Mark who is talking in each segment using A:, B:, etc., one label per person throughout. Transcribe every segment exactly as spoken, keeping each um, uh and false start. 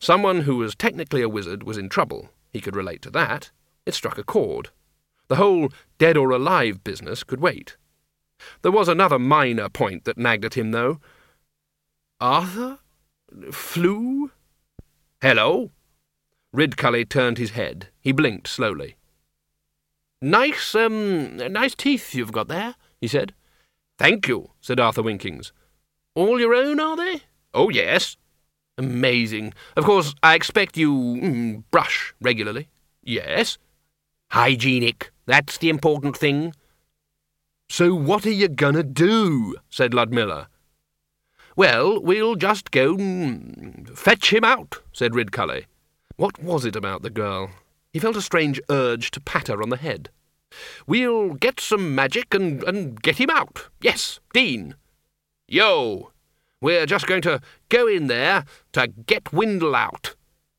A: Someone who was technically a wizard was in trouble. He could relate to that. It struck a chord. The whole dead or alive business could wait. There was another minor point that nagged at him, though. Arthur? Flew? Hello? Ridcully turned his head. He blinked slowly. Nice, um, nice teeth you've got there, he said. Thank you, said Arthur Winkings. All your own, are they? Oh, yes. Amazing. Of course, I expect you mm, brush regularly. Yes. Hygienic. That's the important thing. So what are you gonna do? Said Ludmilla. Well, we'll just go mm, fetch him out, said Ridcully. What was it about the girl? He felt a strange urge to pat her on the head. We'll get some magic and, and get him out. Yes, Dean. Yo! We're just going to go in there to get Windle out.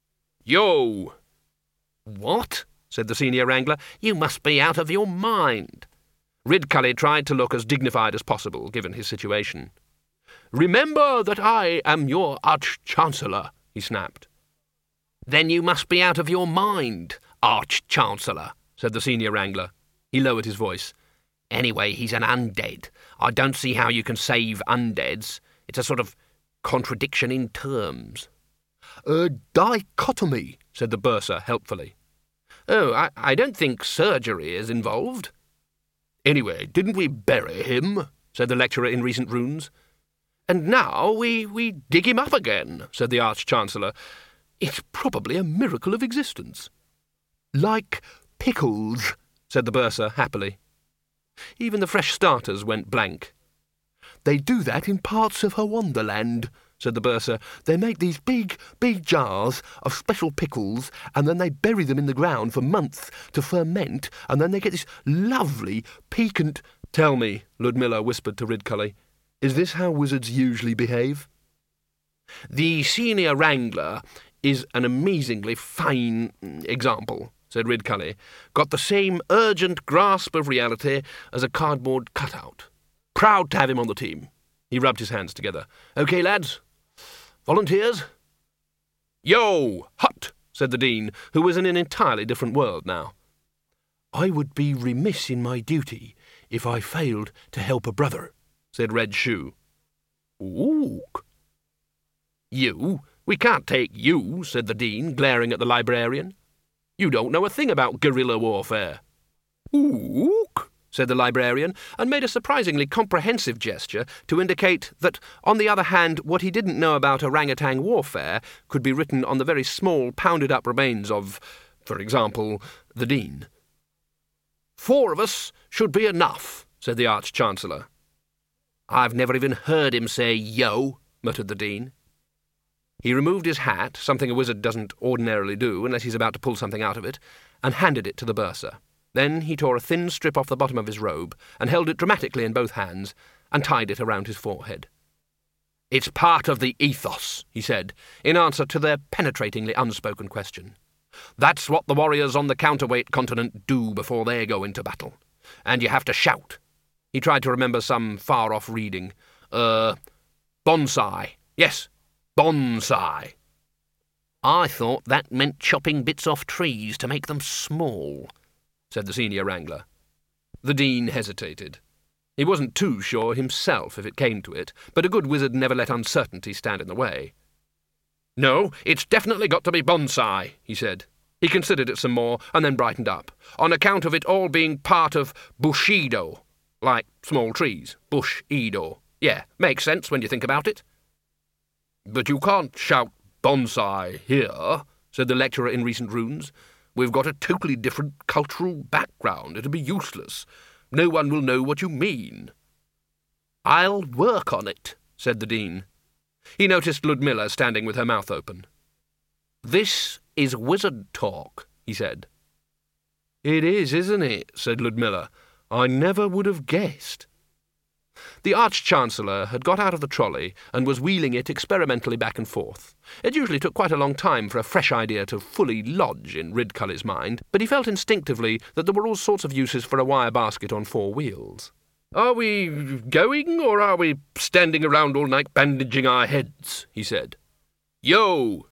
A: Yo! What? Said the senior wrangler. You must be out of your mind. Ridcully tried to look as dignified as possible, given his situation. Remember that I am your Arch-Chancellor, he snapped. Then you must be out of your mind, Arch-Chancellor, said the senior wrangler. He lowered his voice. Anyway, he's an undead. I don't see how you can save undeads. It's a sort of contradiction in terms. A dichotomy, said the bursar helpfully. Oh, I, I don't think surgery is involved. Anyway, didn't we bury him? Said the lecturer in recent runes. And now we, we dig him up again, said the Arch-Chancellor. It's probably a miracle of existence. Like pickles, said the bursar happily. Even the fresh starters went blank. They do that in parts of her wonderland, said the bursar. They make these big, big jars of special pickles, and then they bury them in the ground for months to ferment, and then they get this lovely, piquant... Tell me, Ludmilla whispered to Ridcully, is this how wizards usually behave? The senior wrangler is an amazingly fine example, said Ridcully. Got the same urgent grasp of reality as a cardboard cutout. Proud to have him on the team. He rubbed his hands together. OK, lads. Volunteers? Yo, hut, said the Dean, who was in an entirely different world now. I would be remiss in my duty if I failed to help a brother, said Red Shoe. Ook. You? We can't take you, said the Dean, glaring at the librarian. You don't know a thing about guerrilla warfare. Ook, said the librarian, and made a surprisingly comprehensive gesture to indicate that, on the other hand, what he didn't know about orangutan warfare could be written on the very small, pounded-up remains of, for example, the Dean. Four of us should be enough, said the Arch-Chancellor. I've never even heard him say yo, muttered the Dean. He removed his hat, something a wizard doesn't ordinarily do unless he's about to pull something out of it, and handed it to the bursar. Then he tore a thin strip off the bottom of his robe and held it dramatically in both hands and tied it around his forehead. It's part of the ethos, he said, in answer to their penetratingly unspoken question. That's what the warriors on the counterweight continent do before they go into battle. And you have to shout. He tried to remember some far-off reading. Uh, bonsai. Yes, bonsai. I thought that meant chopping bits off trees to make them small, said the senior wrangler. The Dean hesitated. He wasn't too sure himself if it came to it, but a good wizard never let uncertainty stand in the way. No, it's definitely got to be bonsai, he said. He considered it some more and then brightened up, on account of it all being part of bushido, like small trees, bush-edo. Yeah, makes sense when you think about it. But you can't shout bonsai here, said the lecturer in recent runes. We've got a totally different cultural background. It'll be useless. No one will know what you mean. I'll work on it, said the Dean. He noticed Ludmilla standing with her mouth open. This is wizard talk, he said. It is, isn't it, said Ludmilla. I never would have guessed. The Arch-Chancellor had got out of the trolley and was wheeling it experimentally back and forth. It usually took quite a long time for a fresh idea to fully lodge in Ridcully's mind, but he felt instinctively that there were all sorts of uses for a wire basket on four wheels. Are we going, or are we standing around all night bandaging our heads? He said. Yo,